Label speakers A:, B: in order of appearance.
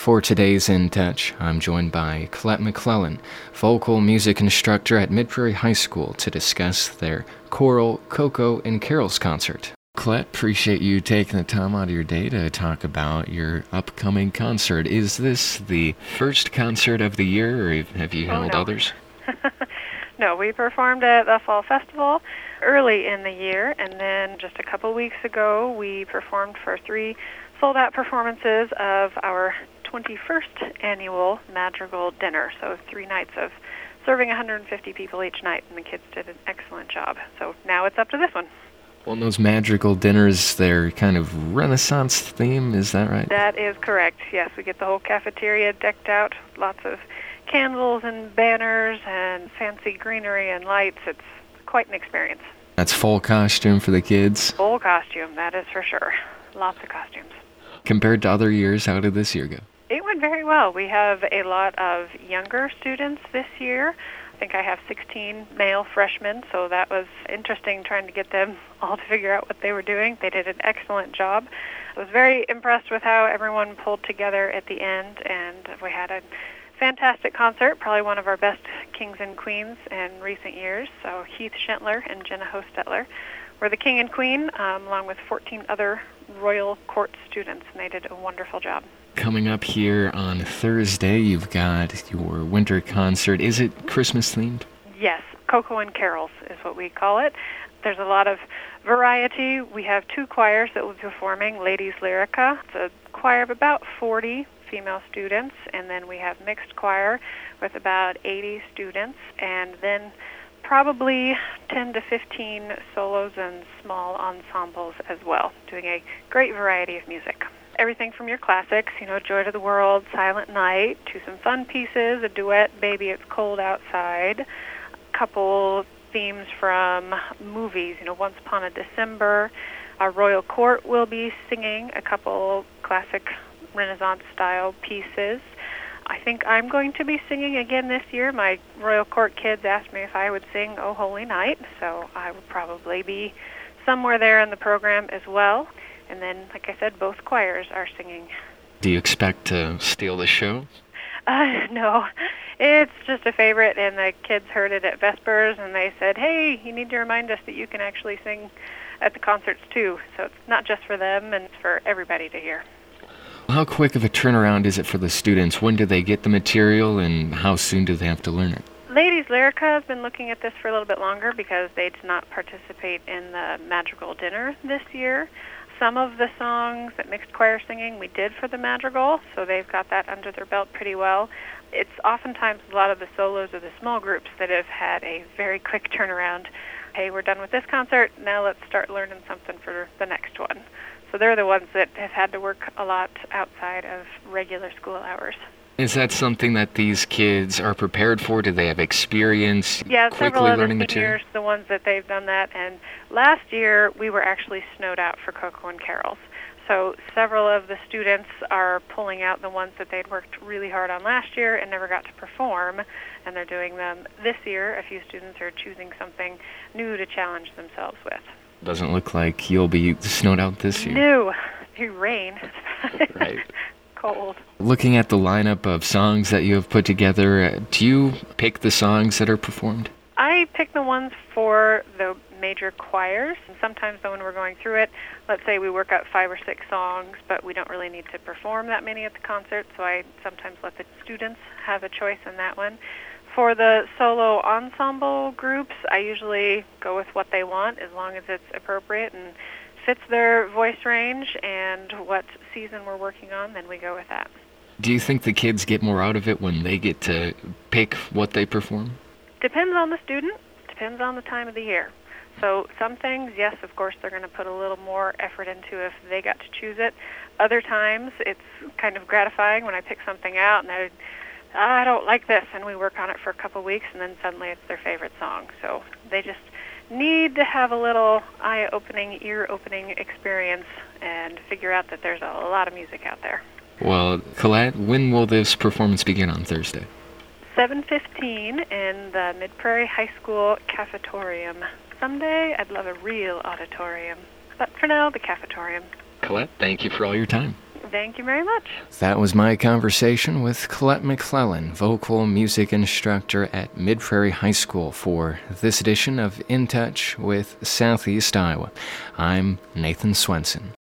A: For today's In Touch, I'm joined by Colette McClellan, vocal music instructor at Mid-Prairie High School, to discuss their choral Coco and Carols concert. Colette, appreciate you taking the time out of your day to talk about your upcoming concert. Is this the first concert of the year, or have you held others?
B: No, we performed at the Fall Festival early in the year, and then just a couple weeks ago, we performed for 3 sold-out performances of our 21st annual Madrigal Dinner. So 3 nights of serving 150 people each night, and the kids did an excellent job. So now it's up to this one.
A: Well, those Madrigal Dinners, they're kind of Renaissance theme, is that right?
B: That is correct, yes. We get the whole cafeteria decked out, lots of candles and banners and fancy greenery and lights. It's quite an experience.
A: That's full costume for the kids?
B: Full costume, that is for sure. Lots of costumes.
A: Compared to other years, how did this year go?
B: It went very well. We have a lot of younger students this year. I think I have 16 male freshmen, so that was interesting trying to get them all to figure out what they were doing. They did an excellent job. I was very impressed with how everyone pulled together at the end, and we had a fantastic concert, probably one of our best kings and queens in recent years. So Heath Schentler and Jenna Hostetler were the king and queen, along with 14 other Royal Court students, and they did a wonderful job.
A: Coming up here on Thursday, you've got your winter concert. Is it Christmas-themed?
B: Yes, Coco and Carols is what we call it. There's a lot of variety. We have 2 choirs that will be performing. Ladies Lyrica, it's a choir of about 40 female students, and then we have mixed choir with about 80 students, and then probably 10 to 15 solos and small ensembles as well, doing a great variety of music. Everything from your classics, Joy to the World, Silent Night, to some fun pieces, a duet, Baby It's Cold Outside, a couple themes from movies, Once Upon a December. Our Royal Court will be singing a couple classic Renaissance-style pieces. I think I'm going to be singing again this year. My Royal Court kids asked me if I would sing Oh Holy Night, so I would probably be somewhere there in the program as well. And then, like I said, both choirs are singing.
A: Do you expect to steal the show?
B: No. It's just a favorite, and the kids heard it at Vespers, and they said, hey, you need to remind us that you can actually sing at the concerts too. So it's not just for them, and it's for everybody to hear.
A: How quick of a turnaround is it for the students? When do they get the material, and how soon do they have to learn it?
B: Ladies Lyrica has been looking at this for a little bit longer because they did not participate in the Madrigal Dinner this year. Some of the songs that mixed choir singing we did for the Madrigal, so they've got that under their belt pretty well. It's oftentimes a lot of the solos or the small groups that have had a very quick turnaround. Hey, we're done with this concert, now let's start learning something for the next one. So they're the ones that have had to work a lot outside of regular school hours.
A: Is that something that these kids are prepared for? Do they have experience
B: quickly learning material? The ones that they've done that. And last year, we were actually snowed out for Coco and Carols. So several of the students are pulling out the ones that they'd worked really hard on last year and never got to perform, and they're doing them this year. A few students are choosing something new to challenge themselves with.
A: Doesn't look like you'll be snowed out this year.
B: No, it rain.
A: Right.
B: Cold.
A: Looking at the lineup of songs that you have put together, do you pick the songs that are performed?
B: I pick the ones for the major choirs, and sometimes when we're going through it, let's say we work out 5 or 6 songs, but we don't really need to perform that many at the concert, so I sometimes let the students have a choice in that one. For the solo ensemble groups, I usually go with what they want as long as it's appropriate and fits their voice range and what season we're working on, then we go with that.
A: Do you think the kids get more out of it when they get to pick what they perform?
B: Depends on the student, depends on the time of the year. So some things, yes, of course, they're going to put a little more effort into if they got to choose it. Other times, it's kind of gratifying when I pick something out and I don't like this, and we work on it for a couple weeks, and then suddenly it's their favorite song. So they just need to have a little eye-opening, ear-opening experience and figure out that there's a lot of music out there.
A: Well, Colette, when will this performance begin on Thursday?
B: 7:15 in the Mid-Prairie High School cafetorium. Someday I'd love a real auditorium, but for now, the cafetorium.
A: Colette, thank you for all your time.
B: Thank you very much.
A: That was my conversation with Colette McClellan, vocal music instructor at Mid-Prairie High School, for this edition of In Touch with Southeast Iowa. I'm Nathan Swenson.